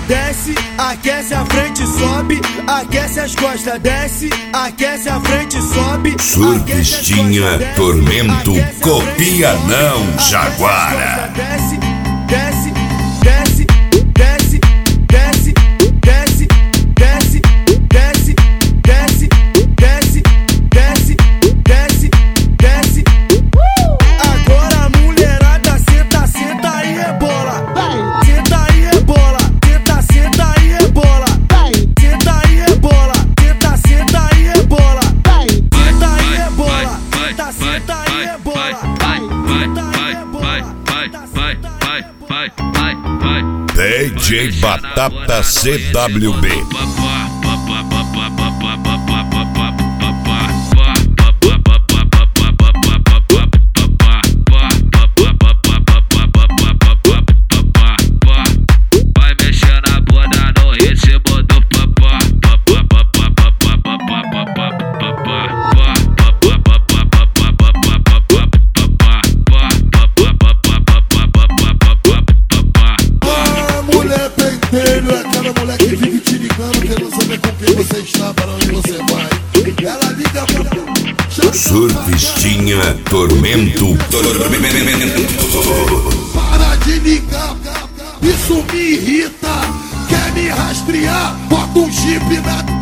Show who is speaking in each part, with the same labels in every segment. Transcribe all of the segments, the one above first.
Speaker 1: desce, aquece a frente, sobe, aquece as costas, desce, aquece a frente, sobe.
Speaker 2: Surfistinha, tormento, copia não, Jaguara.
Speaker 1: Desce, desce, desce, desce, desce, desce, desce, desce, desce, desce, desce, desce, desce. Agora a mulherada senta, senta e rebola. Senta e rebola, senta, senta e rebola. Senta e rebola, senta, senta e rebola. Senta e rebola, senta, senta e rebola.
Speaker 2: DJ Batata CWB.
Speaker 3: Vai mexer na bunda no ritmo do papá.
Speaker 4: Mulher pentelho é aquela mulher que vive te ligando, querendo saber com quem você está, para onde você vai. Ela liga pra
Speaker 2: Surfistinha, tormento.
Speaker 4: Para de ligar, isso me irrita. Quer me rastrear? Bota um chip na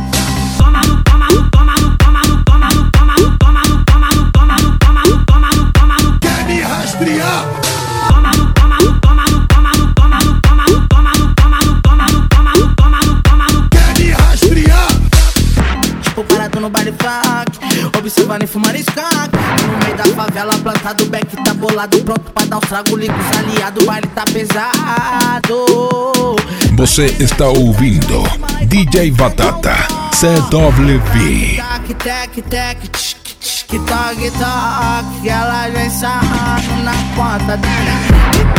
Speaker 4: quer me rastrear? Quer me rastrear?
Speaker 5: Tipo parado no baile funk, observando e fumando skunk. No meio da favela, plantado, o back tá bolado, pronto pra dar os trago, liga os aliados, o baile tá pesado.
Speaker 6: Você está ouvindo DJ Batata CWB.
Speaker 5: Tac, tac, tac, tchic, tchic, toc, toc, ela vem sarrando na ponta da